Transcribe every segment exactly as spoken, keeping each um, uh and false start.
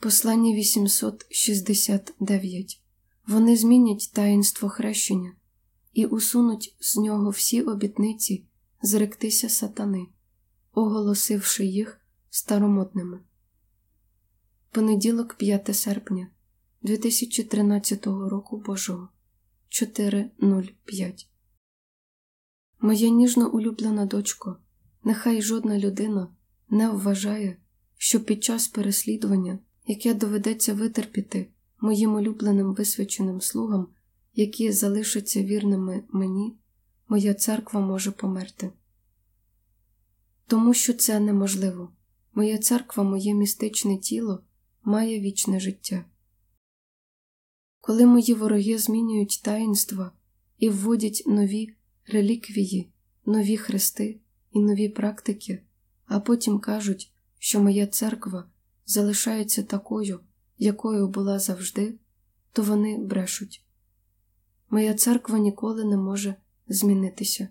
Послання вісімсот шістдесят дев'ять. Вони змінять таїнство хрещення і усунуть з нього всі обітниці зректися сатани, оголосивши їх старомодними. Понеділок, п'яте серпня дві тисячі тринадцятого року Божого, чотири нуль п'ять. Моя ніжно улюблена дочко, нехай жодна людина не вважає, що під час переслідування, яке доведеться витерпіти моїм улюбленим висвяченим слугам, які залишаться вірними мені, моя церква може померти. Тому що це неможливо. Моя церква, моє містичне тіло, має вічне життя. Коли мої вороги змінюють таїнства і вводять нові реліквії, нові хрести і нові практики, а потім кажуть, що моя церква залишається такою, якою була завжди, то вони брешуть. Моя церква ніколи не може змінитися.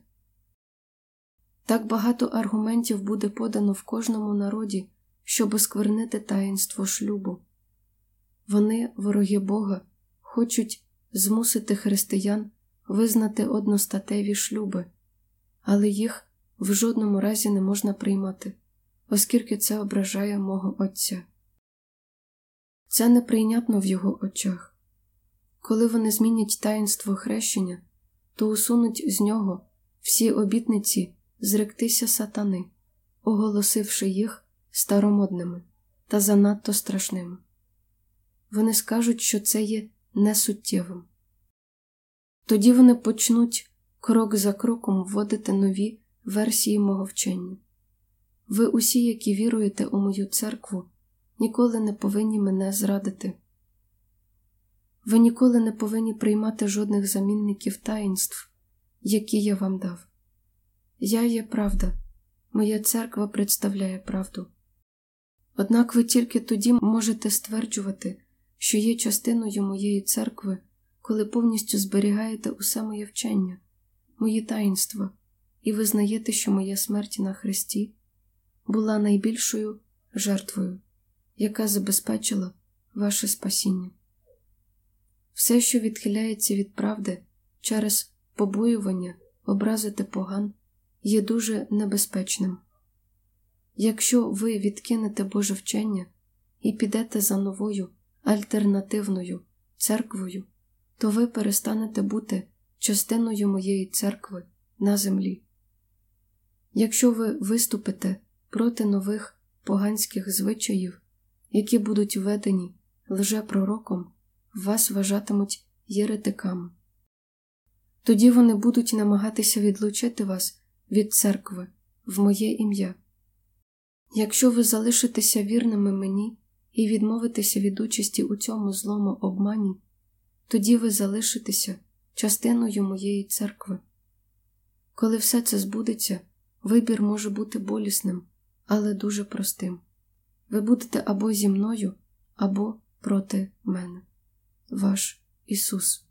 Так багато аргументів буде подано в кожному народі, щоб осквернити таїнство шлюбу. Вони, вороги Бога, хочуть змусити християн визнати одностатеві шлюби, але їх в жодному разі не можна приймати, оскільки це ображає мого Отця. Це неприйнятно в його очах. Коли вони змінять таїнство хрещення, то усунуть з нього всі обітниці зректися сатани, оголосивши їх старомодними та занадто страшними. Вони скажуть, що це є несуттєвим. Тоді вони почнуть крок за кроком вводити нові версії мого вчення. Ви усі, які віруєте у мою церкву, ніколи не повинні мене зрадити. Ви ніколи не повинні приймати жодних замінників таїнств, які я вам дав. Я є правда, моя церква представляє правду. Однак ви тільки тоді можете стверджувати, що є частиною моєї церкви, коли повністю зберігаєте усе моє вчення, мої таїнства, і визнаєте, що моя смерть на хресті була найбільшою жертвою, яка забезпечила ваше спасіння. Все, що відхиляється від правди через побоювання образити поган, є дуже небезпечним. Якщо ви відкинете Боже вчення і підете за новою, альтернативною церквою, то ви перестанете бути частиною моєї церкви на землі. Якщо ви виступите проти нових поганських звичаїв, які будуть введені лжепророком, вас вважатимуть єретиками. Тоді вони будуть намагатися відлучити вас від церкви в моє ім'я. Якщо ви залишитеся вірними мені і відмовитеся від участі у цьому злому обмані, тоді ви залишитеся частиною моєї церкви. Коли все це збудеться, вибір може бути болісним, але дуже простим. Ви будете або зі мною, або проти мене. Ваш Ісус.